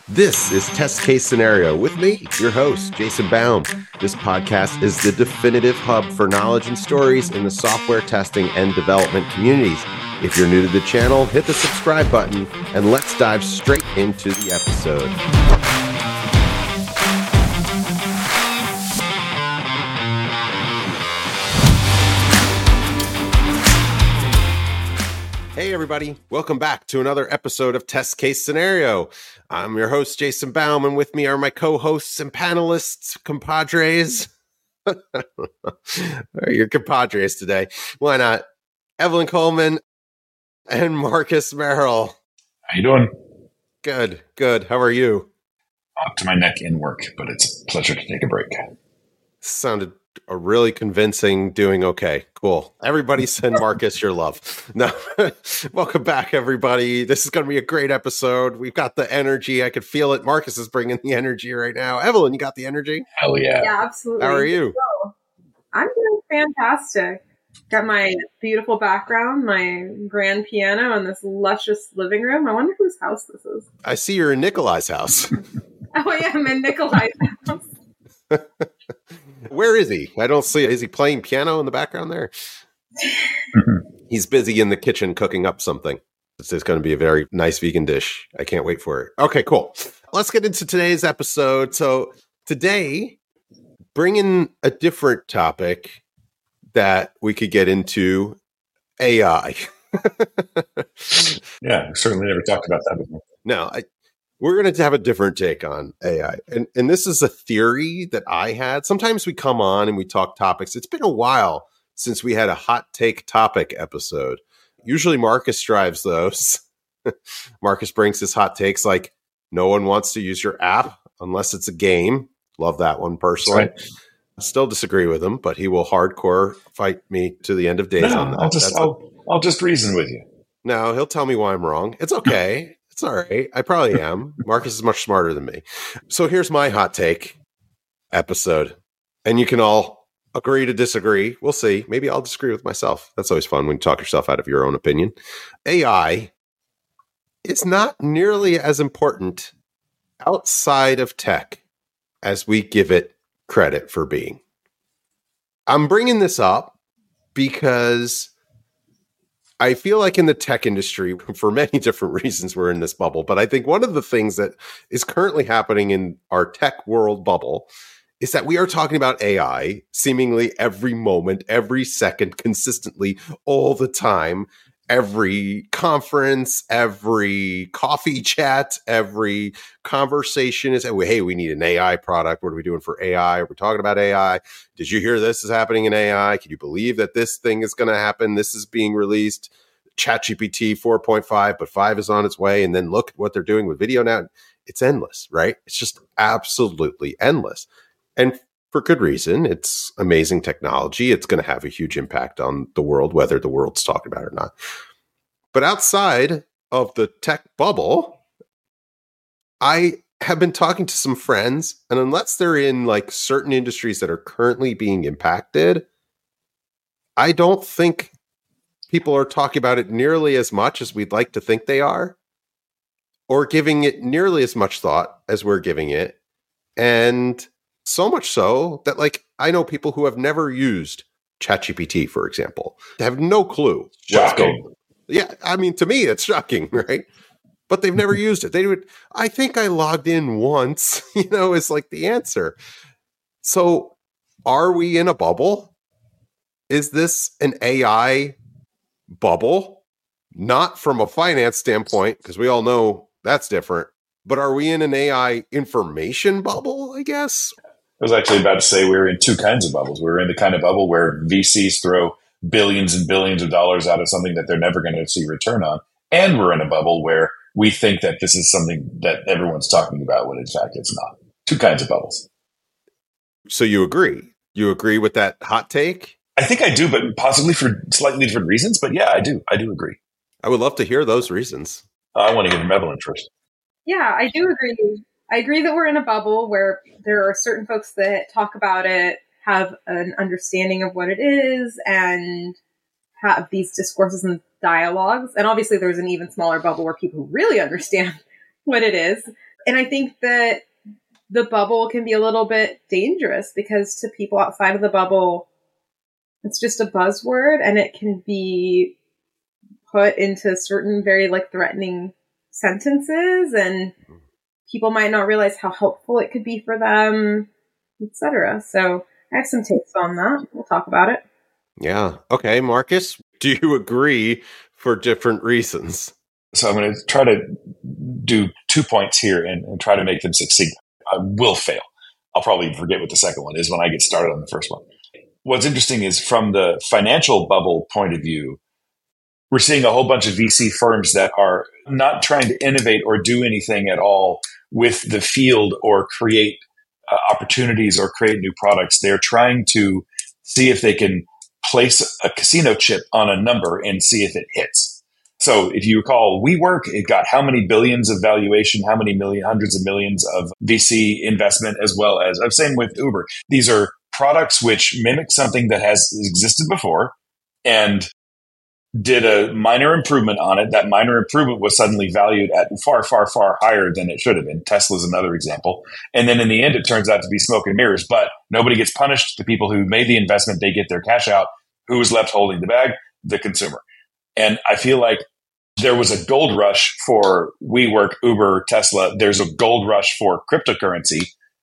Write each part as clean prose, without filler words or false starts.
This is Test Case Scenario with me, your host, Jason Baum. This podcast is the definitive hub for knowledge and stories in the software testing and development communities. If you're new to the channel, hit the subscribe button and let's dive straight into the episode. Hey everybody, welcome back to another episode of Test Case Scenario. I'm your host, Jason Baum, and with me are my co-hosts and panelists, compadres. Your compadres today. Why not? Evelyn Coleman and Marcus Merrill. How you doing? Good. How are you? Up to my neck in work, but it's a pleasure to take a break. Sounded a really convincing doing okay. Cool. Everybody send Marcus your love. No, welcome back, everybody. This is going to be a great episode. We've got the energy. I could feel it. Marcus is bringing the energy right now. Evelyn, you got the energy? Hell yeah. Yeah, absolutely. How are you? I'm doing fantastic. Got my beautiful background, my grand piano, and this luscious living room. I wonder whose house this is. I see you're in Nikolai's house. Oh, yeah, I'm in Nikolai's house. Where is he? I don't see. Is he playing piano in the background there? He's busy in the kitchen cooking up something. This is going to be a very nice vegan dish. I can't wait for it. Okay, cool. Let's get into today's episode. So today, bringing a different topic that we could get into, AI. Yeah, we certainly never talked about that before. No, we're going to have a different take on AI. And this is a theory that I had. Sometimes we come on and we talk topics. It's been a while since we had a hot take topic episode. Usually Marcus drives those. Marcus brings his hot takes like no one wants to use your app unless it's a game. Love that one personally. Right. I still disagree with him, but he will hardcore fight me to the end of days on that. I'll just reason with you. No, he'll tell me why I'm wrong. It's okay. It's all right. I probably am. Marcus is much smarter than me. So here's my hot take episode. And you can all agree to disagree. We'll see. Maybe I'll disagree with myself. That's always fun when you talk yourself out of your own opinion. AI is not nearly as important outside of tech as we give it credit for being. I'm bringing this up because I feel like in the tech industry, for many different reasons, we're in this bubble. But I think one of the things that is currently happening in our tech world bubble is that we are talking about AI seemingly every moment, every second, consistently, all the time. Every conference, every coffee chat, every conversation is, hey, we need an AI product. What are we doing for AI? Are we talking about AI? Did you hear this is happening in AI? Can you believe that this thing is going to happen? This is being released. ChatGPT 4.5, but 5 is on its way. And then look at what they're doing with video now. It's endless, right? It's just absolutely endless. And for good reason. It's amazing technology. It's going to have a huge impact on the world, whether the world's talking about it or not. But outside of the tech bubble, I have been talking to some friends, and unless they're in like certain industries that are currently being impacted, I don't think people are talking about it nearly as much as we'd like to think they are, or giving it nearly as much thought as we're giving it. And so much so that, like, I know people who have never used ChatGPT, for example. They have no clue what's going on. Yeah, I mean, to me, it's shocking, right? But they've never used it. They would, I think I logged in once, is like the answer. So are we in a bubble? Is this an AI bubble? Not from a finance standpoint, because we all know that's different. But are we in an AI information bubble, I guess? I was actually about to say we were in two kinds of bubbles. We're in the kind of bubble where VCs throw billions and billions of dollars out of something that they're never going to see return on. And we're in a bubble where we think that this is something that everyone's talking about when in fact it's not. Two kinds of bubbles. So you agree? You agree with that hot take? I think I do, but possibly for slightly different reasons. But yeah, I do. I do agree. I would love to hear those reasons. I want to give Evelyn first. Yeah, I do agree. I agree that we're in a bubble where there are certain folks that talk about it, have an understanding of what it is, and have these discourses and dialogues. And obviously there's an even smaller bubble where people really understand what it is. And I think that the bubble can be a little bit dangerous because to people outside of the bubble, it's just a buzzword and it can be put into certain very like threatening sentences, and people might not realize how helpful it could be for them, etc. So I have some takes on that. We'll talk about it. Yeah. Okay, Marcus, do you agree for different reasons? So I'm going to try to do 2 points here and try to make them succinct. I will fail. I'll probably forget what the second one is when I get started on the first one. What's interesting is from the financial bubble point of view, we're seeing a whole bunch of VC firms that are not trying to innovate or do anything at all with the field or create opportunities or create new products. They're trying to see if they can place a casino chip on a number and see if it hits. So if you recall, WeWork, it got how many billions of valuation, how many hundreds of millions of VC investment, as well as, same with Uber. These are products which mimic something that has existed before and did a minor improvement on it. That minor improvement was suddenly valued at far, far, far higher than it should have been. Tesla's another example. And then in the end, it turns out to be smoke and mirrors, but nobody gets punished. The people who made the investment, they get their cash out. Who was left holding the bag? The consumer. And I feel like there was a gold rush for WeWork, Uber, Tesla. There's a gold rush for cryptocurrency,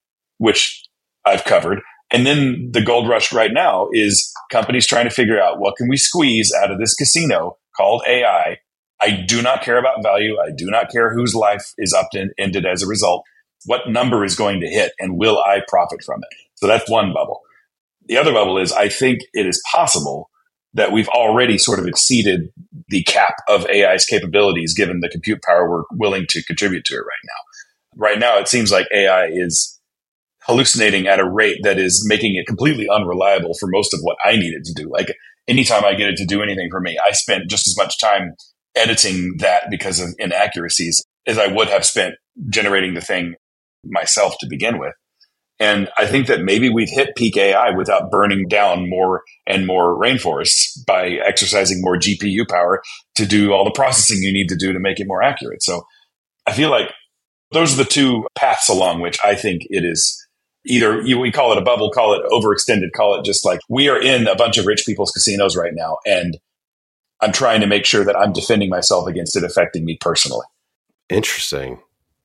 which I've covered. And then the gold rush right now is companies trying to figure out what can we squeeze out of this casino called AI. I do not care about value. I do not care whose life is ended as a result. What number is going to hit and will I profit from it? So that's one bubble. The other bubble is I think it is possible that we've already sort of exceeded the cap of AI's capabilities given the compute power we're willing to contribute to it right now. Right now, it seems like AI is hallucinating at a rate that is making it completely unreliable for most of what I need it to do. Like anytime I get it to do anything for me, I spent just as much time editing that because of inaccuracies as I would have spent generating the thing myself to begin with. And I think that maybe we've hit peak AI without burning down more and more rainforests by exercising more GPU power to do all the processing you need to do to make it more accurate. So I feel like those are the two paths along which I think it is either we call it a bubble, call it overextended, call it just like we are in a bunch of rich people's casinos right now. And I'm trying to make sure that I'm defending myself against it affecting me personally. Interesting.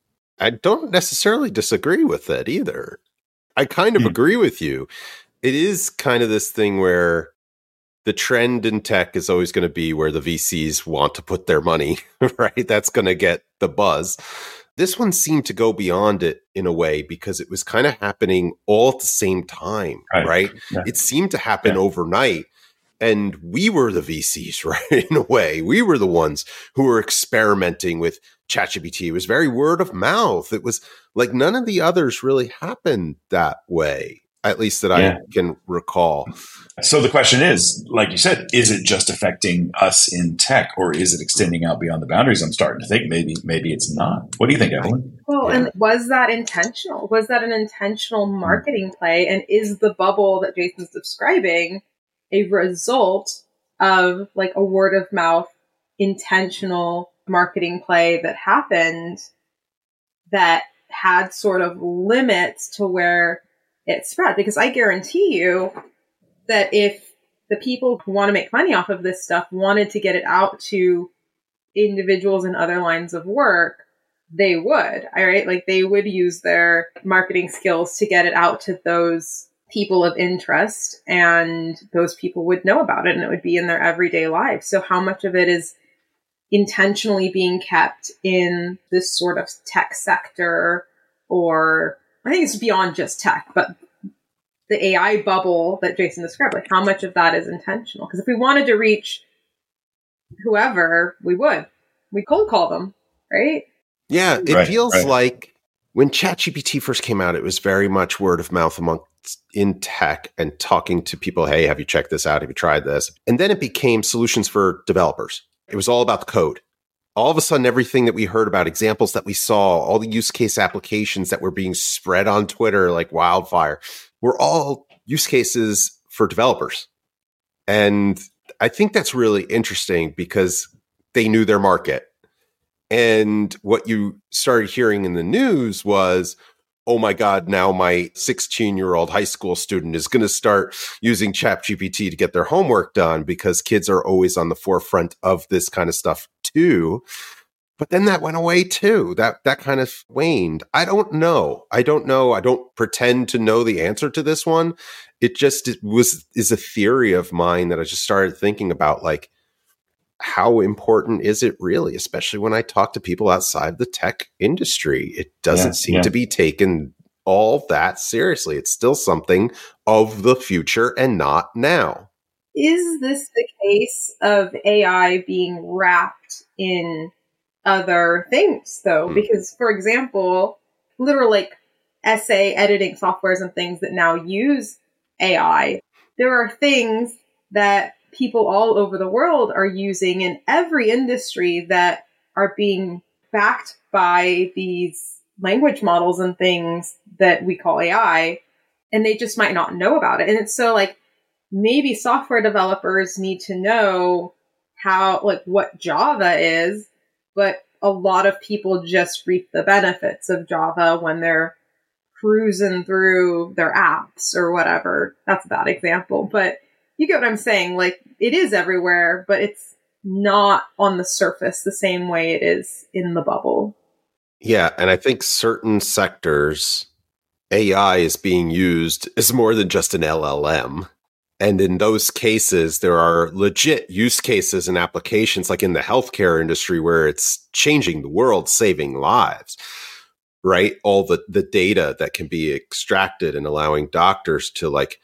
I don't necessarily disagree with that either. I kind of agree with you. It is kind of this thing where the trend in tech is always going to be where the VCs want to put their money, right? That's going to get the buzz. This one seemed to go beyond it in a way because it was kind of happening all at the same time, right? Yeah. It seemed to happen overnight. And we were the VCs, right? In a way, we were the ones who were experimenting with ChatGPT. It was very word of mouth. It was like none of the others really happened that way, at least that I can recall. So the question is, like you said, is it just affecting us in tech or is it extending out beyond the boundaries? I'm starting to think maybe it's not. What do you think, Evelyn? Well, and was that intentional? Was that an intentional marketing play? And is the bubble that Jason's describing a result of like a word of mouth intentional marketing play that happened that had sort of limits to where it spread? Because I guarantee you that if the people who want to make money off of this stuff wanted to get it out to individuals in other lines of work, they would, all right? Like they would use their marketing skills to get it out to those people of interest, and those people would know about it and it would be in their everyday lives. So how much of it is intentionally being kept in this sort of tech sector, or I think it's beyond just tech, but the AI bubble that Jason described, like how much of that is intentional? Because if we wanted to reach whoever, we'd cold call them, right? Yeah, it feels like when ChatGPT first came out, it was very much word of mouth in tech and talking to people. Hey, have you checked this out? Have you tried this? And then it became solutions for developers. It was all about the code. All of a sudden, everything that we heard about, examples that we saw, all the use case applications that were being spread on Twitter like wildfire, were all use cases for developers. And I think that's really interesting because they knew their market. And what you started hearing in the news was, oh my God, now my 16-year-old high school student is going to start using ChatGPT to get their homework done because kids are always on the forefront of this kind of stuff too. But then that went away too. That kind of waned. I don't know. I don't pretend to know the answer to this one. It just is a theory of mine that I just started thinking about, like, how important is it really, especially when I talk to people outside the tech industry? It doesn't seem to be taken all that seriously. It's still something of the future and not now. Is this the case of AI being wrapped in other things, though? Because, for example, literal like essay editing softwares and things that now use AI, there are things that people all over the world are using in every industry that are being backed by these language models and things that we call AI, and they just might not know about it. And it's so like, maybe software developers need to know how, like, what Java is, but a lot of people just reap the benefits of Java when they're cruising through their apps or whatever. That's a bad example, but you get what I'm saying. Like, it is everywhere, but it's not on the surface the same way it is in the bubble. Yeah, and I think certain sectors, AI is being used as more than just an LLM. And in those cases, there are legit use cases and applications, like in the healthcare industry, where it's changing the world, saving lives, right? All the data that can be extracted and allowing doctors to, like,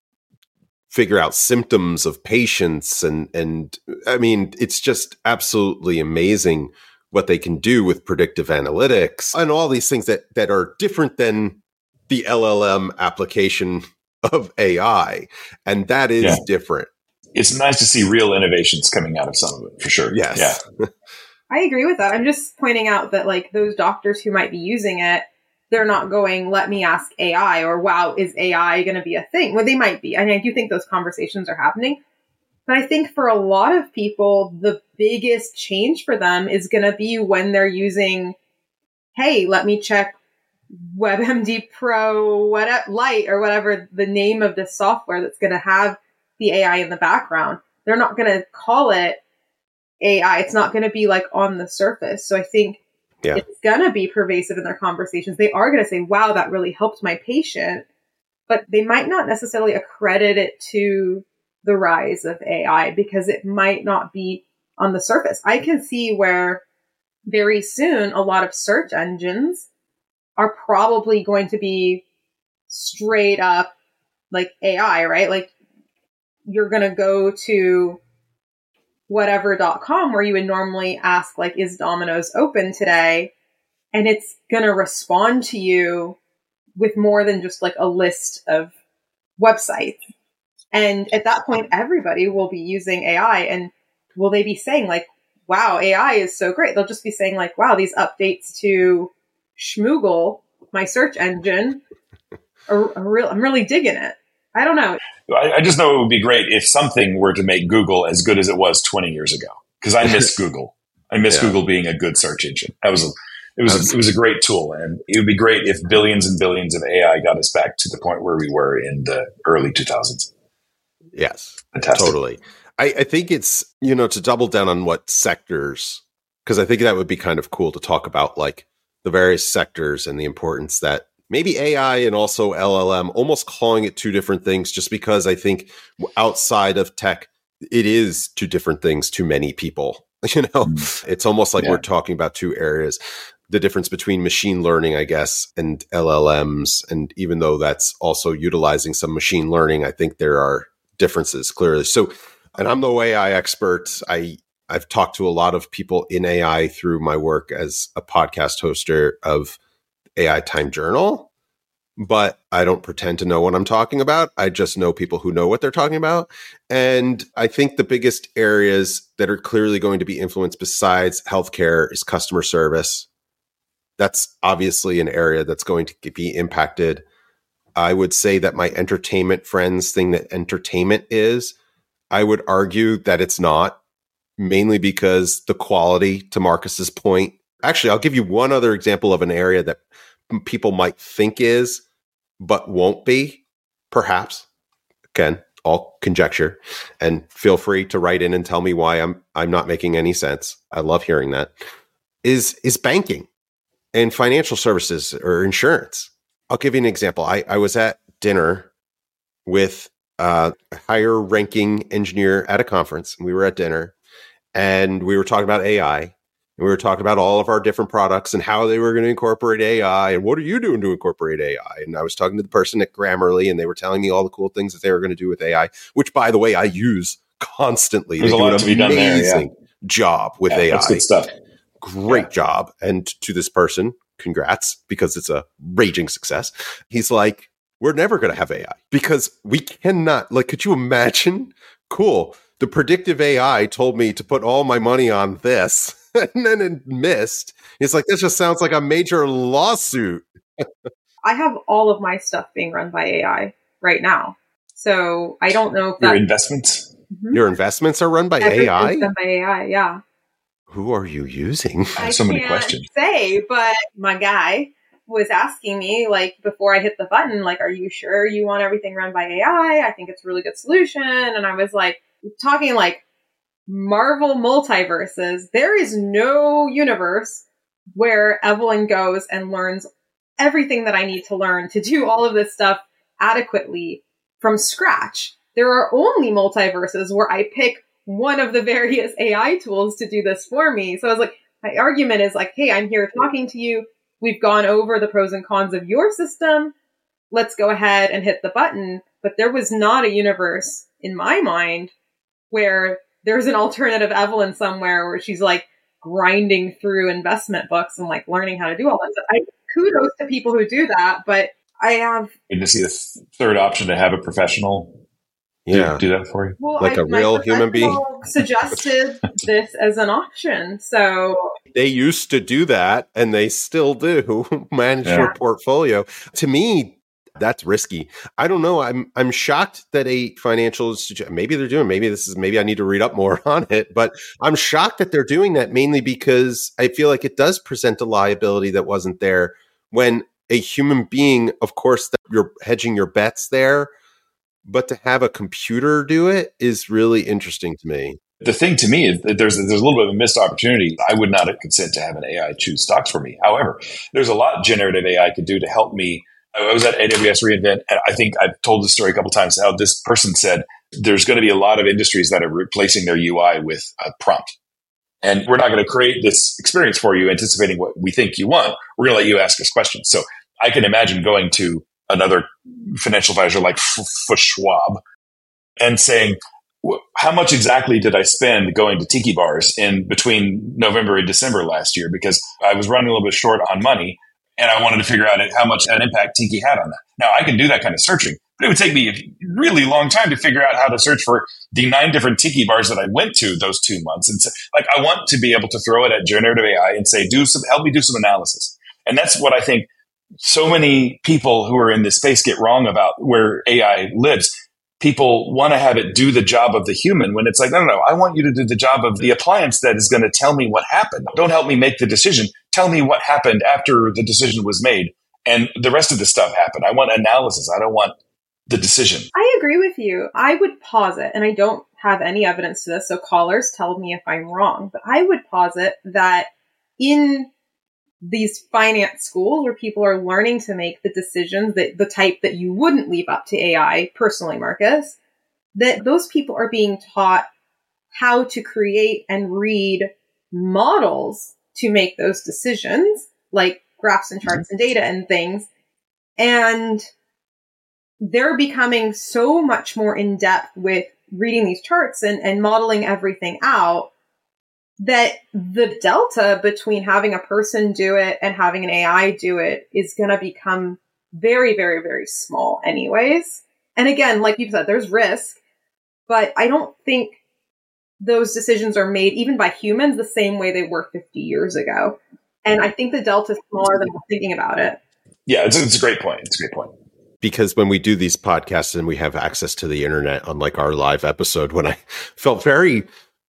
figure out symptoms of patients. And I mean, it's just absolutely amazing what they can do with predictive analytics and all these things that are different than the LLM application of AI. And that is different. It's nice to see real innovations coming out of some of it, for sure. Yes. Yeah. I agree with that. I'm just pointing out that, like, those doctors who might be using it, they're not going, let me ask AI, or wow, is AI going to be a thing? Well, they might be. I mean, I do think those conversations are happening. But I think for a lot of people, the biggest change for them is going to be when they're using, hey, let me check WebMD Pro Lite or whatever the name of this software that's going to have the AI in the background. They're not going to call it AI. It's not going to be like on the surface. So I think it's going to be pervasive in their conversations. They are going to say, wow, that really helped my patient, but they might not necessarily accredit it to the rise of AI because it might not be on the surface. I can see where very soon a lot of search engines are probably going to be straight up like AI, right? Like, you're going to go to whatever.com where you would normally ask, like, is Domino's open today? And it's going to respond to you with more than just like a list of websites. And at that point, everybody will be using AI. And will they be saying like, wow, AI is so great? They'll just be saying like, wow, these updates to Schmoogle, my search engine, I'm really digging it. I don't know. I just know it would be great if something were to make Google as good as it was 20 years ago. Because I miss Google. I miss Google being a good search engine. It was a great tool, and it would be great if billions and billions of AI got us back to the point where we were in the early 2000s. Yes, fantastic. Totally. I think it's, to double down on what sectors, because I think that would be kind of cool to talk about, like, the various sectors and the importance that maybe AI and also LLM, almost calling it two different things, just because I think outside of tech, it is two different things to many people. It's almost like we're talking about two areas. The difference between machine learning, I guess, and LLMs. And even though that's also utilizing some machine learning, I think there are differences clearly. So, and I'm no AI expert. I've talked to a lot of people in AI through my work as a podcast hoster of AI Time Journal, but I don't pretend to know what I'm talking about. I just know people who know what they're talking about. And I think the biggest areas that are clearly going to be influenced besides healthcare is customer service. That's obviously an area that's going to be impacted. I would say that my entertainment friends think that entertainment is. I would argue that it's not. mainly because the quality, to Marcus's point. Actually, I'll give you one other example of an area that people might think is, but won't be, perhaps. Again, all conjecture, and feel free to write in and tell me why I'm not making any sense. I love hearing that. Is banking and financial services or insurance. I'll give you an example. I was at dinner with a higher ranking engineer at a conference, and we were at dinner, and we were talking about AI, and we were talking about all of our different products and how they were going to incorporate AI, and what are you doing to incorporate AI? And I was talking to the person at Grammarly, and they were telling me all the cool things that they were going to do with AI, which, by the way, I use constantly. There's a lot to be done there. Yeah. Job with AI. That's good stuff. Great job. And to this person, congrats, because it's a raging success. He's like, we're never going to have AI because we cannot, like, could you imagine? Cool. The predictive AI told me to put all my money on this and then it missed. It's like, this just sounds like a major lawsuit. I have all of my stuff being run by AI right now. So I don't know if your investments? Mm-hmm. Your investments are run by AI? Done by AI, yeah. Who are you using? I have so many questions. Say, but my guy was asking me, like, before I hit the button, like, are you sure you want everything run by AI? I think it's a really good solution. And I was like, talking like Marvel multiverses. There is no universe where Evelyn goes and learns everything that I need to learn to do all of this stuff adequately from scratch. There are only multiverses where I pick one of the various AI tools to do this for me. So I was like, my argument is like, hey, I'm here talking to you. We've gone over the pros and cons of your system. Let's go ahead and hit the button. But there was not a universe in my mind where there's an alternative Evelyn somewhere where she's like grinding through investment books and like learning how to do all that stuff. Kudos to people who do that, but I have... Good to see the third option to have a professional do that for you. Well, like a real human being suggested this as an option. So they used to do that, and they still do manage your portfolio. To me, that's risky. I don't know. I'm shocked that a financial institution, maybe they're doing, maybe I need to read up more on it, but I'm shocked that they're doing that, mainly because I feel like it does present a liability that wasn't there when a human being, of course, that you're hedging your bets there. But to have a computer do it is really interesting to me. The thing to me is that there's a little bit of a missed opportunity. I would not consent to have an AI choose stocks for me. However, there's a lot generative AI could do to help me. I was at AWS reInvent, and I think I've told this story a couple of times, how this person said there's going to be a lot of industries that are replacing their UI with a prompt. And we're not going to create this experience for you anticipating what we think you want. We're going to let you ask us questions. So I can imagine going to another financial advisor like Schwab and saying, how much exactly did I spend going to tiki bars in between November and December last year? Because I was running a little bit short on money and I wanted to figure out how much an impact tiki had on that. Now, I can do that kind of searching, but it would take me a really long time to figure out how to search for the 9 different tiki bars that I went to those 2 months. And so, like, I want to be able to throw it at generative AI and say, help me do some analysis. And that's what I think so many people who are in this space get wrong about where AI lives. People want to have it do the job of the human when it's like, no, I want you to do the job of the appliance that is going to tell me what happened. Don't help me make the decision. Tell me what happened after the decision was made. And the rest of the stuff happened. I want analysis. I don't want the decision. I agree with you. I would posit, and I don't have any evidence to this, so callers tell me if I'm wrong, but I would posit that in these finance schools where people are learning to make the decisions that the type that you wouldn't leave up to AI personally, Marcus, that those people are being taught how to create and read models to make those decisions, like graphs and charts and data and things. And they're becoming so much more in depth with reading these charts and modeling everything out, that the delta between having a person do it and having an AI do it is going to become very, very, very small anyways. And again, like you said, there's risk, but I don't think those decisions are made even by humans the same way they were 50 years ago. And I think the delta is smaller than we're thinking about it. Yeah, it's a great point. It's a great point. Because when we do these podcasts and we have access to the internet, unlike our live episode, when I felt very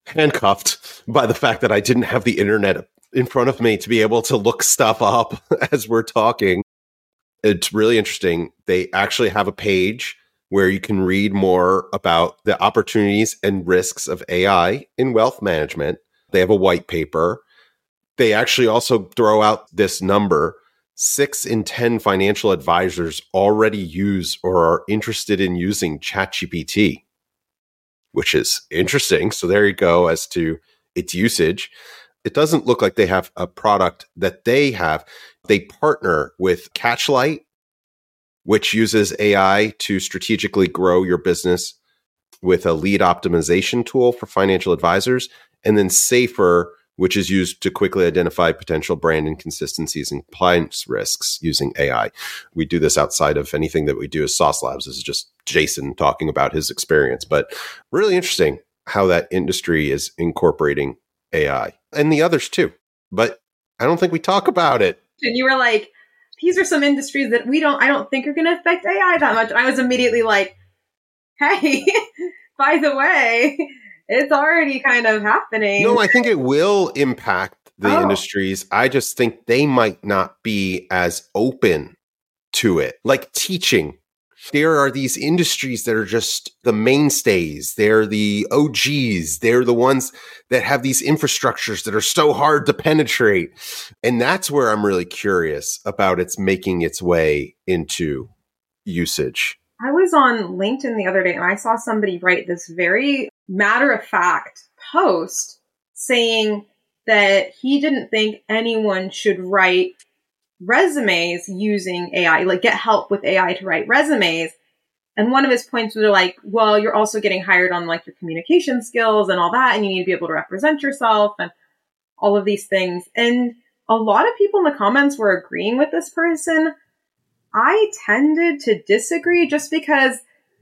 handcuffed by the fact that I didn't have the internet in front of me to be able to look stuff up as we're talking. It's really interesting. They actually have a page where you can read more about the opportunities and risks of AI in wealth management. They have a white paper. They actually also throw out this number. 6 in 10 financial advisors already use or are interested in using ChatGPT, which is interesting. So there you go as to its usage. It doesn't look like they have a product that they have. They partner with Catchlight, which uses AI to strategically grow your business with a lead optimization tool for financial advisors, and then Safer, which is used to quickly identify potential brand inconsistencies and compliance risks using AI. We do this outside of anything that we do as Sauce Labs. This is just Jason talking about his experience, but really interesting how that industry is incorporating AI and the others too. But I don't think we talk about it. And you were like, these are some industries that I don't think are going to affect AI that much. And I was immediately like, hey, by the way, it's already kind of happening. No, I think it will impact the industries. I just think they might not be as open to it. Like teaching. There are these industries that are just the mainstays. They're the OGs. They're the ones that have these infrastructures that are so hard to penetrate. And that's where I'm really curious about it's making its way into usage. I was on LinkedIn the other day and I saw somebody write this very matter-of-fact post saying that he didn't think anyone should write resumes using AI, like get help with AI to write resumes. And one of his points was like, well, you're also getting hired on like your communication skills and all that, and you need to be able to represent yourself and all of these things. And a lot of people in the comments were agreeing with this person. I tended to disagree just because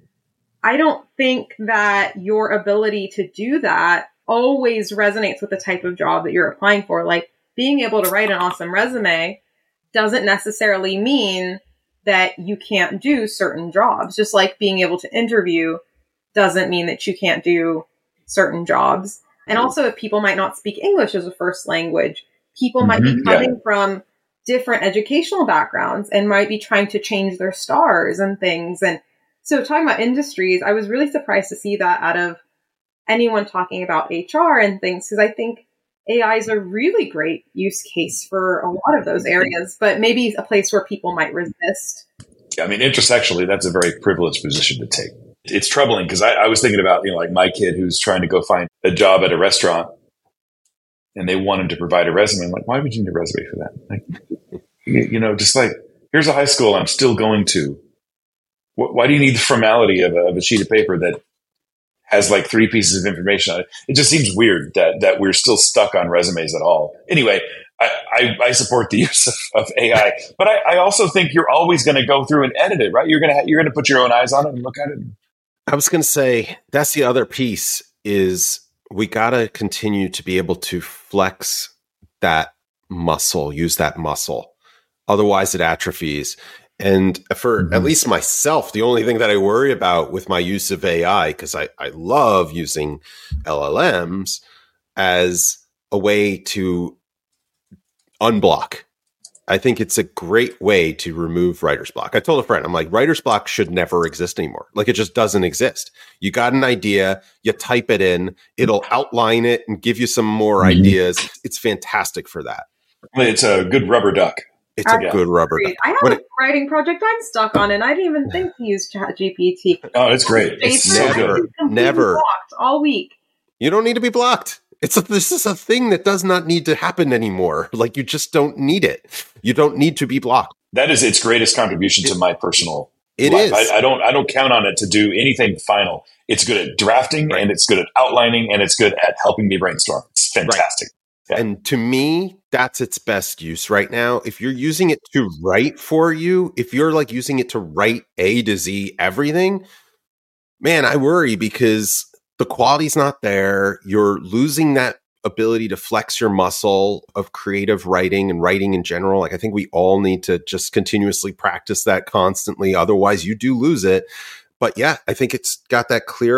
I don't think that your ability to do that always resonates with the type of job that you're applying for. Like being able to write an awesome resume doesn't necessarily mean that you can't do certain jobs. Just like being able to interview doesn't mean that you can't do certain jobs. And also, if people might not speak English as a first language, people might be coming from different educational backgrounds and might be trying to change their stars and things. And so talking about industries, I was really surprised to see that out of anyone talking about HR and things, because I think AI is a really great use case for a lot of those areas, but maybe a place where people might resist. I mean, intersectionally, that's a very privileged position to take. It's troubling because I was thinking about, like my kid who's trying to go find a job at a restaurant and they want him to provide a resume. I'm like, why would you need a resume for that? Like, just like, here's a high school I'm still going to. Why do you need the formality of a sheet of paper that has like 3 pieces of information on it? It just seems weird that we're still stuck on resumes at all. Anyway, I support the use of AI, but I also think you're always going to go through and edit it, right? You're going to put your own eyes on it and look at it. I was going to say that's the other piece is we got to continue to be able to flex that muscle, use that muscle. Otherwise, it atrophies. And for at least myself, the only thing that I worry about with my use of AI, because I love using LLMs as a way to unblock. I think it's a great way to remove writer's block. I told a friend, I'm like, writer's block should never exist anymore. Like it just doesn't exist. You got an idea, you type it in, it'll outline it and give you some more ideas. It's fantastic for that. It's a good rubber duck. It's a good rubber duck. I have a writing project I'm stuck on, and I didn't even think to use ChatGPT. Oh, it's great. It's so good. Never blocked all week. You don't need to be blocked. This is a thing that does not need to happen anymore. Like you just don't need it. You don't need to be blocked. That is its greatest contribution to my personal life. Is. I don't count on it to do anything final. It's good at drafting and it's good at outlining and it's good at helping me brainstorm. It's fantastic. Right. Yeah. And to me, that's its best use right now. If you're using it to write for you, if you're like using it to write A to Z everything, man, I worry because the quality's not there. You're losing that ability to flex your muscle of creative writing and writing in general. Like I think we all need to just continuously practice that constantly. Otherwise you do lose it. But yeah, I think it's got that clear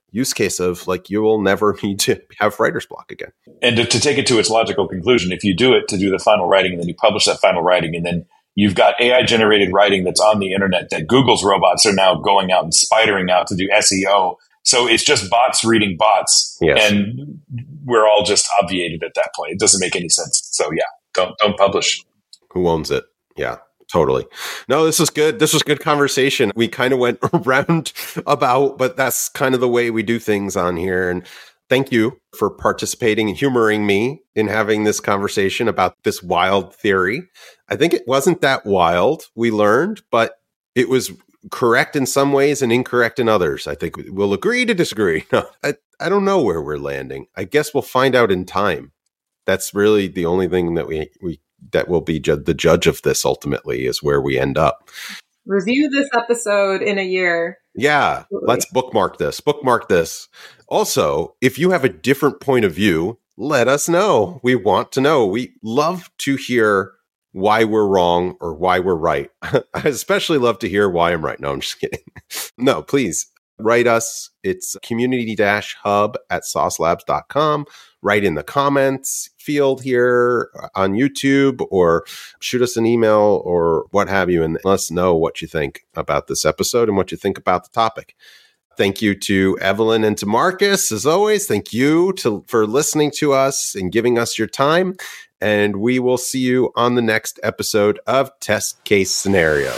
use case of like, you will never need to have writer's block again. And to take it to its logical conclusion, if you do it to do the final writing and then you publish that final writing and then you've got AI generated writing that's on the internet that Google's robots are now going out and spidering out to do SEO. So it's just bots reading bots. Yes. And we're all just obviated at that point. It doesn't make any sense. So yeah, don't publish. Who owns it? Yeah. Totally. No, this is good. This was good conversation. We kind of went around about, but that's kind of the way we do things on here. And thank you for participating and humoring me in having this conversation about this wild theory. I think it wasn't that wild, we learned, but it was correct in some ways and incorrect in others. I think we'll agree to disagree. No, I don't know where we're landing. I guess we'll find out in time. That's really the only thing that we that will be the judge of this ultimately, is where we end up. Review this episode in a year. Yeah, absolutely. Let's bookmark this. Also, if you have a different point of view, let us know. We want to know. We love to hear why we're wrong or why we're right. I especially love to hear why I'm right. No, I'm just kidding. No, please write us. It's community-hub@saucelabs.com. Write in the comments field here on YouTube, or shoot us an email or what have you, and let us know what you think about this episode and what you think about the topic. Thank you to Evelyn and to Marcus. As always, thank you for listening to us and giving us your time. And we will see you on the next episode of Test Case Scenario.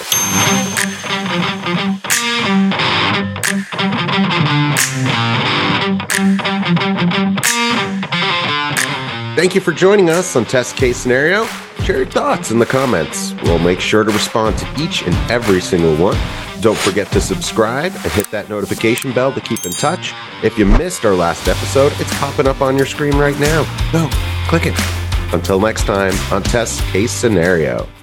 Thank you for joining us on Test Case Scenario. Share your thoughts in the comments. We'll make sure to respond to each and every single one. Don't forget to subscribe and hit that notification bell to keep in touch. If you missed our last episode, it's popping up on your screen right now. Go, click it. Until next time on Test Case Scenario.